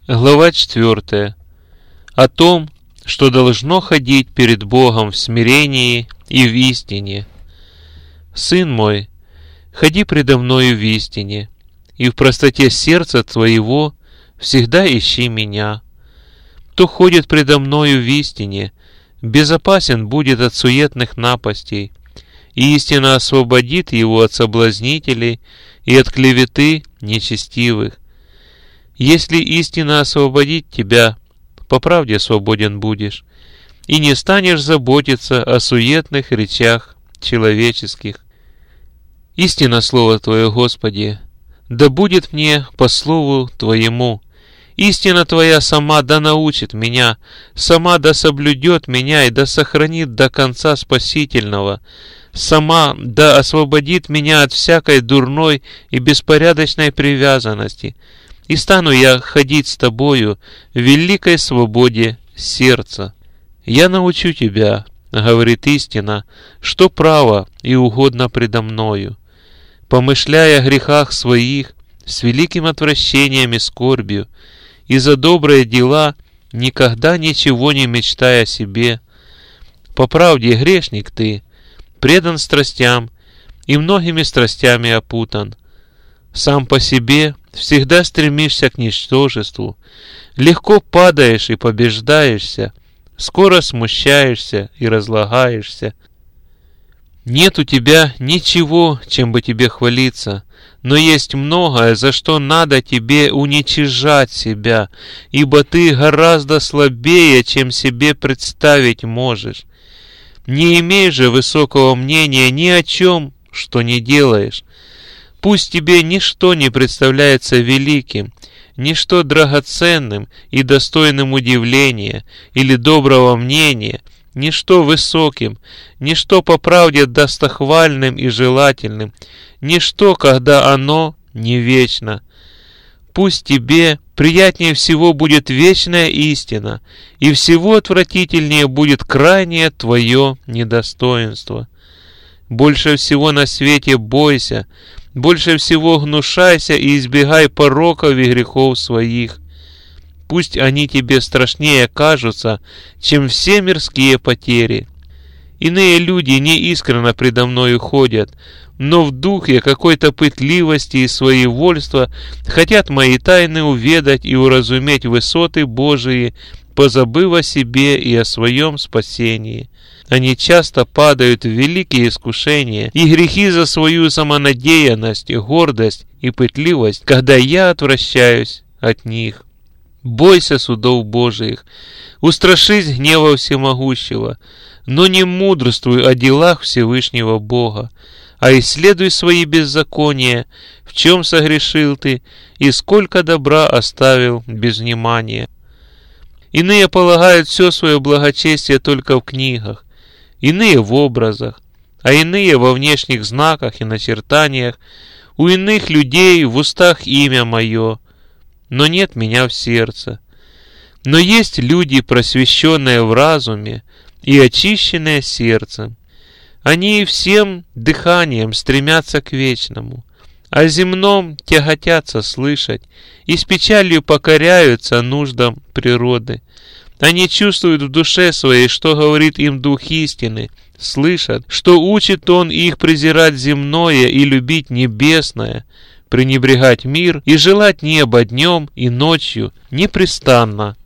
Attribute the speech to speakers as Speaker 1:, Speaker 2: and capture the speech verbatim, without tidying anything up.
Speaker 1: Глава четвертая. О том, что должно ходить перед Богом в смирении и в истине. Сын мой, ходи предо мною в истине, и в простоте сердца твоего всегда ищи меня. Кто ходит предо мною в истине, безопасен будет от суетных напастей, и истина освободит его от соблазнителей и от клеветы нечестивых. Если истина освободит тебя, по правде свободен будешь, и не станешь заботиться о суетных речах человеческих. Истина Слово Твое, Господи, да будет мне по слову Твоему. Истина Твоя сама да научит меня, сама да соблюдет меня и да сохранит до конца спасительного, сама да освободит меня от всякой дурной и беспорядочной привязанности, и стану я ходить с Тобою в великой свободе сердца. Я научу тебя, говорит истина, что право и угодно предо мною. Помышляя о грехах своих с великим отвращением и скорбью, и за добрые дела никогда ничего не мечтай о себе. По правде грешник ты, предан страстям и многими страстями опутан. Сам по себе всегда стремишься к ничтожеству, легко падаешь и побеждаешься, скоро смущаешься и разлагаешься. Нет у тебя ничего, чем бы тебе хвалиться, но есть многое, за что надо тебе уничижать себя, ибо ты гораздо слабее, чем себе представить можешь. Не имей же высокого мнения ни о чем, что не делаешь. Пусть тебе ничто не представляется великим, ничто драгоценным и достойным удивления или доброго мнения, ничто высоким, ничто по правде достохвальным и желательным, ничто, когда оно не вечно. Пусть тебе приятнее всего будет вечная истина, и всего отвратительнее будет крайнее твое недостоинство. Больше всего на свете бойся, больше всего гнушайся и избегай пороков и грехов своих. Пусть они тебе страшнее кажутся, чем все мирские потери. Иные люди неискренно предо мною ходят, но в духе какой-то пытливости и своевольства хотят мои тайны уведать и уразуметь высоты Божии, позабыв о себе и о своем спасении. Они часто падают в великие искушения и грехи за свою самонадеянность, гордость и пытливость, когда я отвращаюсь от них. Бойся судов Божиих, устрашись гнева всемогущего, но не мудрствуй о делах Всевышнего Бога, а исследуй свои беззакония, в чем согрешил ты и сколько добра оставил без внимания. Иные полагают все свое благочестие только в книгах, иные в образах, а иные во внешних знаках и начертаниях, у иных людей в устах имя мое, но нет меня в сердце. Но есть люди, просвещенные в разуме и очищенные сердцем. Они всем дыханием стремятся к вечному, о земном тяготятся слышать и с печалью покоряются нуждам природы. Они чувствуют в душе своей, что говорит им Дух истины, слышат, что учит Он их презирать земное и любить небесное, пренебрегать мир и желать неба днем и ночью непрестанно.